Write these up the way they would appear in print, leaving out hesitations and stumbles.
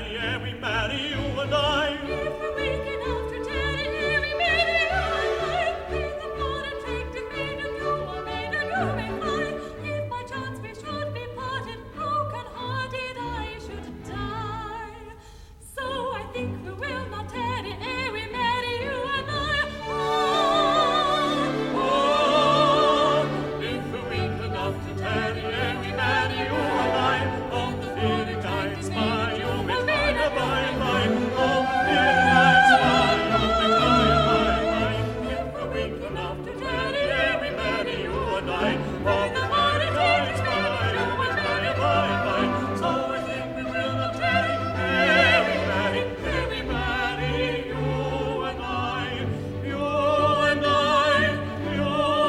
ere we marry, you and I. If we're weak enough to tarry, ere we marry, you and I. Be the more attractive maiden you or maiden you may find. If by chance we should be parted, broken-hearted I should die. So I think we will not tarry, ere we marry, you and I. If we're weak enough to tarry, ere we marry, you and I. On the fairy guides by, you may try a by and by. On the fairy guides by, you may try a by and by. If we're weak enough to tarry, ere we marry, you and I. On the fairy guides by, you may try a by and by. So I think we will not tarry, ere we marry, you and I. You and I, you and I.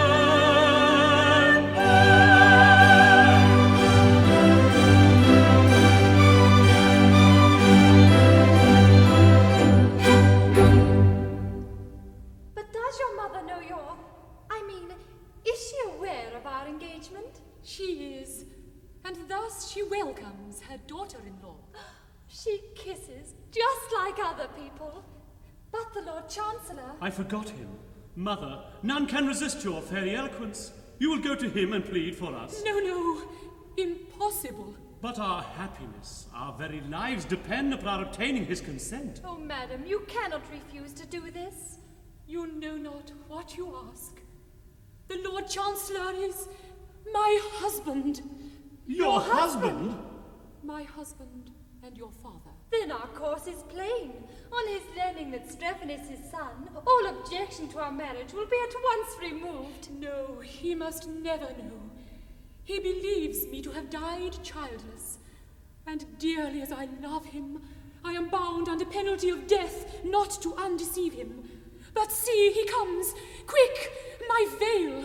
But does your mother know I mean, is she aware of our engagement? She is, and thus she welcomes her daughter-in-law. She kisses, just like other people. But the Lord Chancellor... I forgot him. Mother, none can resist your fairy eloquence. You will go to him and plead for us. No, impossible. But our happiness, our very lives depend upon our obtaining his consent. Oh, madam, you cannot refuse to do this. You know not what you ask. The Lord Chancellor is my husband. Your husband? My husband and your father. Then our course is plain. On his learning that Strephon is his son, all objection to our marriage will be at once removed. No, he must never know. He believes me to have died childless. And dearly as I love him, I am bound under penalty of death not to undeceive him. But see, he comes! Quick, my veil!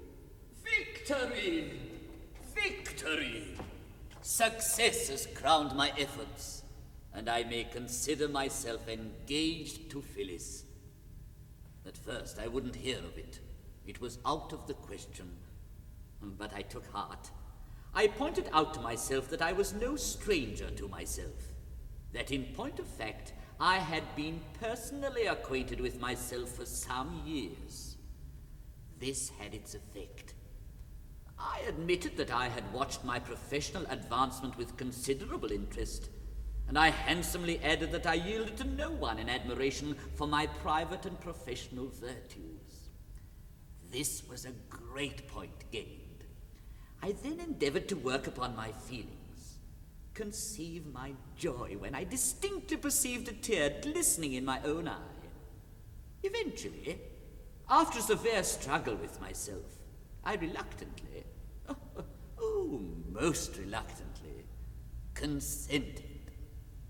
Victory! Victory! Success has crowned my efforts, and I may consider myself engaged to Phyllis. At first, I wouldn't hear of it. It was out of the question. But I took heart. I pointed out to myself that I was no stranger to myself, that in point of fact, I had been personally acquainted with myself for some years. This had its effect. I admitted that I had watched my professional advancement with considerable interest, and I handsomely added that I yielded to no one in admiration for my private and professional virtues. This was a great point gained. I then endeavored to work upon my feelings. Conceive my joy when I distinctly perceived a tear glistening in my own eye. Eventually, after a severe struggle with myself, I reluctantly, most reluctantly, consented.